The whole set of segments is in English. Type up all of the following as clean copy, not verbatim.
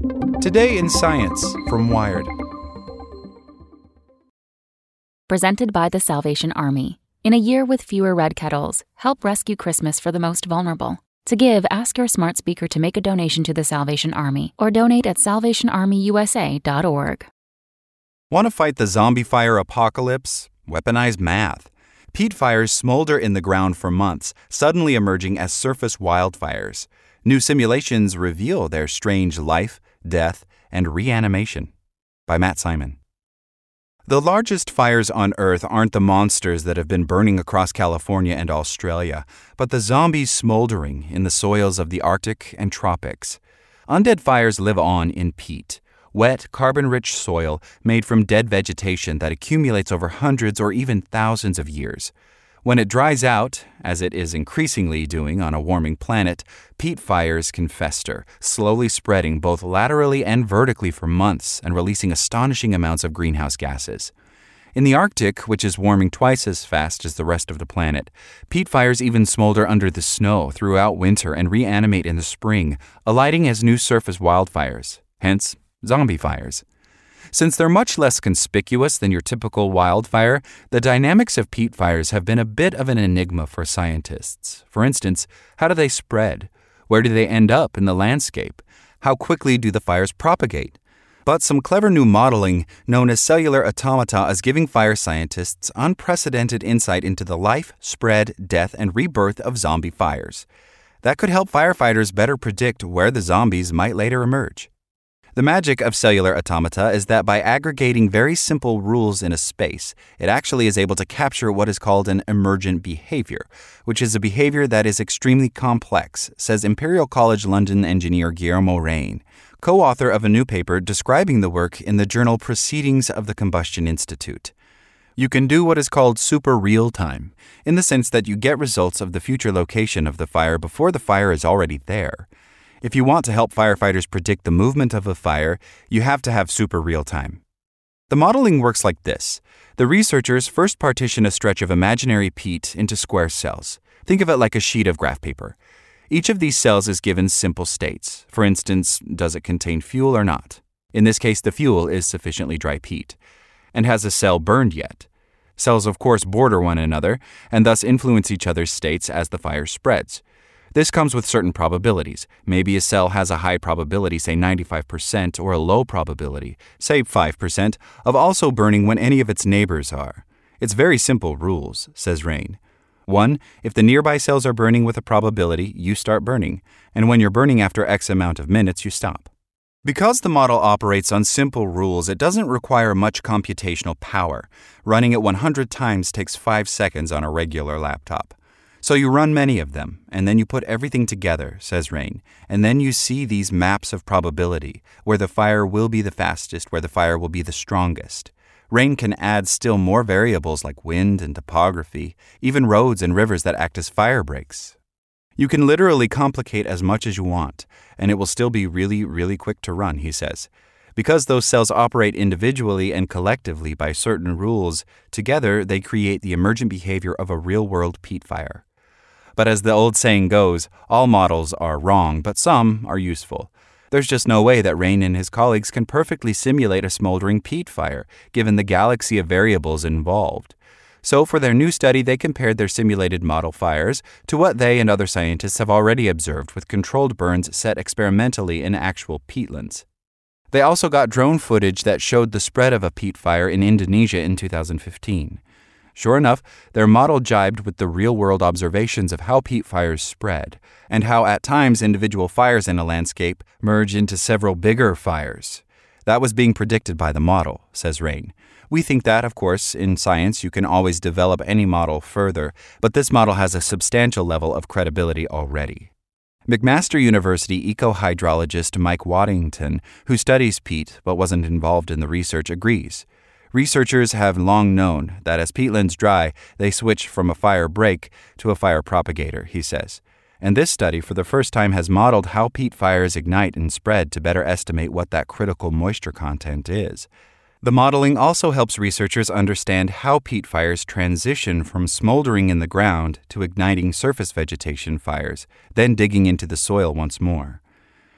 Today in Science from Wired. Presented by the Salvation Army. In a year with fewer red kettles, help rescue Christmas for the most vulnerable. To give, ask your smart speaker to make a donation to the Salvation Army or donate at salvationarmyusa.org. Want to fight the zombie fire apocalypse? Weaponize math. Peat fires smolder in the ground for months, suddenly emerging as surface wildfires. New simulations reveal their strange life, death, and reanimation. By Matt Simon. The largest fires on Earth aren't the monsters that have been burning across California and Australia, but the zombies smoldering in the soils of the Arctic and tropics. Undead fires live on in peat, wet, carbon-rich soil made from dead vegetation that accumulates over hundreds or even thousands of years. When it dries out, as it is increasingly doing on a warming planet, peat fires can fester, slowly spreading both laterally and vertically for months and releasing astonishing amounts of greenhouse gases. In the Arctic, which is warming twice as fast as the rest of the planet, peat fires even smolder under the snow throughout winter and reanimate in the spring, alighting as new surface wildfires, hence zombie fires. Since they're much less conspicuous than your typical wildfire, the dynamics of peat fires have been a bit of an enigma for scientists. For instance, how do they spread? Where do they end up in the landscape? How quickly do the fires propagate? But some clever new modeling, known as cellular automata, is giving fire scientists unprecedented insight into the life, spread, death, and rebirth of zombie fires. That could help firefighters better predict where the zombies might later emerge. The magic of cellular automata is that by aggregating very simple rules in a space, it actually is able to capture what is called an emergent behavior, which is a behavior that is extremely complex, says Imperial College London engineer Guillermo Rein, co-author of a new paper describing the work in the journal Proceedings of the Combustion Institute. You can do what is called super real-time, in the sense that you get results of the future location of the fire before the fire is already there. If you want to help firefighters predict the movement of a fire, you have to have super real-time. The modeling works like this. The researchers first partition a stretch of imaginary peat into square cells. Think of it like a sheet of graph paper. Each of these cells is given simple states. For instance, does it contain fuel or not? In this case, the fuel is sufficiently dry peat. And has a cell burned yet? Cells, of course, border one another and thus influence each other's states as the fire spreads. This comes with certain probabilities. Maybe a cell has a high probability, say 95%, or a low probability, say 5%, of also burning when any of its neighbors are. It's very simple rules, says Rein. 1. If the nearby cells are burning with a probability, you start burning, and when you're burning after X amount of minutes, you stop. Because the model operates on simple rules, it doesn't require much computational power. Running it 100 times takes 5 seconds on a regular laptop. So you run many of them, and then you put everything together, says Rein, and then you see these maps of probability, where the fire will be the fastest, where the fire will be the strongest. Rein can add still more variables like wind and topography, even roads and rivers that act as fire breaks. You can literally complicate as much as you want, and it will still be really, really quick to run, he says. Because those cells operate individually and collectively by certain rules, together they create the emergent behavior of a real-world peat fire. But as the old saying goes, all models are wrong, but some are useful. There's just no way that Rein and his colleagues can perfectly simulate a smoldering peat fire, given the galaxy of variables involved. So for their new study, they compared their simulated model fires to what they and other scientists have already observed with controlled burns set experimentally in actual peatlands. They also got drone footage that showed the spread of a peat fire in Indonesia in 2015. Sure enough, their model jibed with the real-world observations of how peat fires spread, and how at times individual fires in a landscape merge into several bigger fires. That was being predicted by the model, says Rein. We think that, of course, in science you can always develop any model further, but this model has a substantial level of credibility already. McMaster University eco-hydrologist Mike Waddington, who studies peat but wasn't involved in the research, agrees. Researchers have long known that as peatlands dry, they switch from a fire break to a fire propagator, he says. And this study for the first time has modeled how peat fires ignite and spread to better estimate what that critical moisture content is. The modeling also helps researchers understand how peat fires transition from smoldering in the ground to igniting surface vegetation fires, then digging into the soil once more.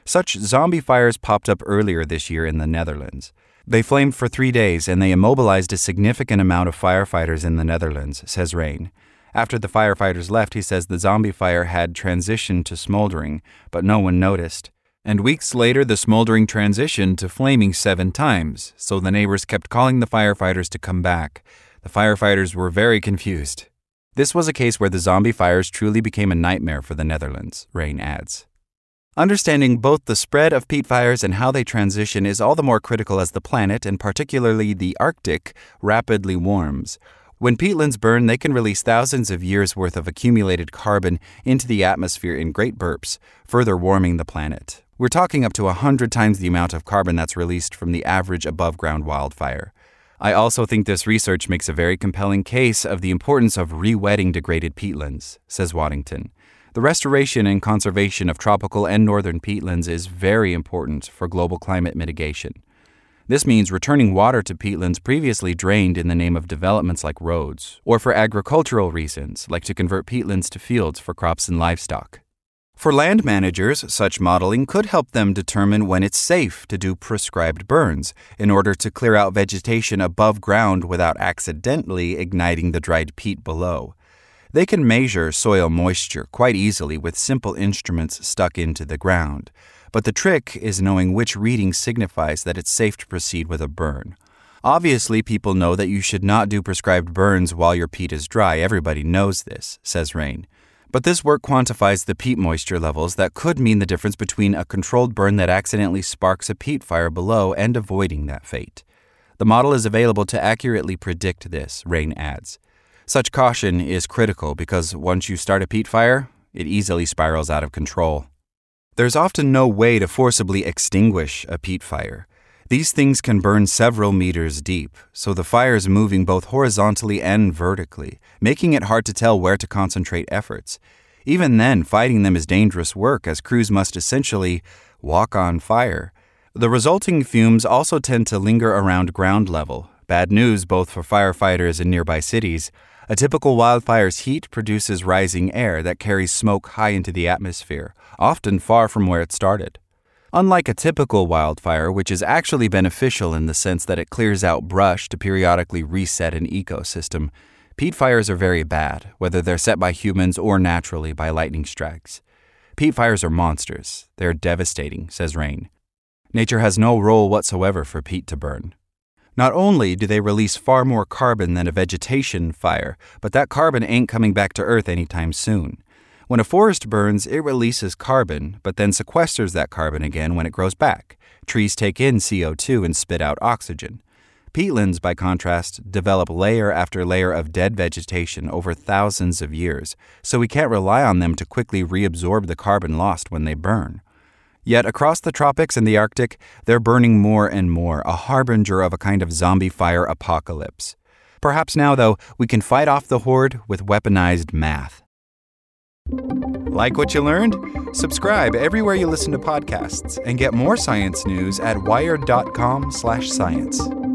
Such zombie fires popped up earlier this year in the Netherlands. They flamed for 3 days and they immobilized a significant amount of firefighters in the Netherlands, says Rain. After the firefighters left, he says the zombie fire had transitioned to smoldering, but no one noticed. And weeks later, the smoldering transitioned to flaming 7 times, so the neighbors kept calling the firefighters to come back. The firefighters were very confused. This was a case where the zombie fires truly became a nightmare for the Netherlands, Rain adds. Understanding both the spread of peat fires and how they transition is all the more critical as the planet, and particularly the Arctic, rapidly warms. When peatlands burn, they can release thousands of years' worth of accumulated carbon into the atmosphere in great burps, further warming the planet. We're talking up to 100 times the amount of carbon that's released from the average above-ground wildfire. I also think this research makes a very compelling case of the importance of re-wetting degraded peatlands, says Waddington. The restoration and conservation of tropical and northern peatlands is very important for global climate mitigation. This means returning water to peatlands previously drained in the name of developments like roads, or for agricultural reasons, like to convert peatlands to fields for crops and livestock. For land managers, such modeling could help them determine when it's safe to do prescribed burns in order to clear out vegetation above ground without accidentally igniting the dried peat below. They can measure soil moisture quite easily with simple instruments stuck into the ground. But the trick is knowing which reading signifies that it's safe to proceed with a burn. Obviously, people know that you should not do prescribed burns while your peat is dry. Everybody knows this, says Rain. But this work quantifies the peat moisture levels that could mean the difference between a controlled burn that accidentally sparks a peat fire below and avoiding that fate. The model is available to accurately predict this, Rain adds. Such caution is critical because once you start a peat fire, it easily spirals out of control. There's often no way to forcibly extinguish a peat fire. These things can burn several meters deep, so the fire is moving both horizontally and vertically, making it hard to tell where to concentrate efforts. Even then, fighting them is dangerous work, as crews must essentially walk on fire. The resulting fumes also tend to linger around ground level. Bad news both for firefighters in nearby cities. A typical wildfire's heat produces rising air that carries smoke high into the atmosphere, often far from where it started. Unlike a typical wildfire, which is actually beneficial in the sense that it clears out brush to periodically reset an ecosystem, peat fires are very bad, whether they're set by humans or naturally by lightning strikes. Peat fires are monsters. They're devastating, says Rain. Nature has no role whatsoever for peat to burn. Not only do they release far more carbon than a vegetation fire, but that carbon ain't coming back to Earth anytime soon. When a forest burns, it releases carbon, but then sequesters that carbon again when it grows back. Trees take in CO2 and spit out oxygen. Peatlands, by contrast, develop layer after layer of dead vegetation over thousands of years, so we can't rely on them to quickly reabsorb the carbon lost when they burn. Yet across the tropics and the Arctic, they're burning more and more, a harbinger of a kind of zombie fire apocalypse. Perhaps now, though, we can fight off the horde with weaponized math. Like what you learned? Subscribe everywhere you listen to podcasts and get more science news at wired.com/science.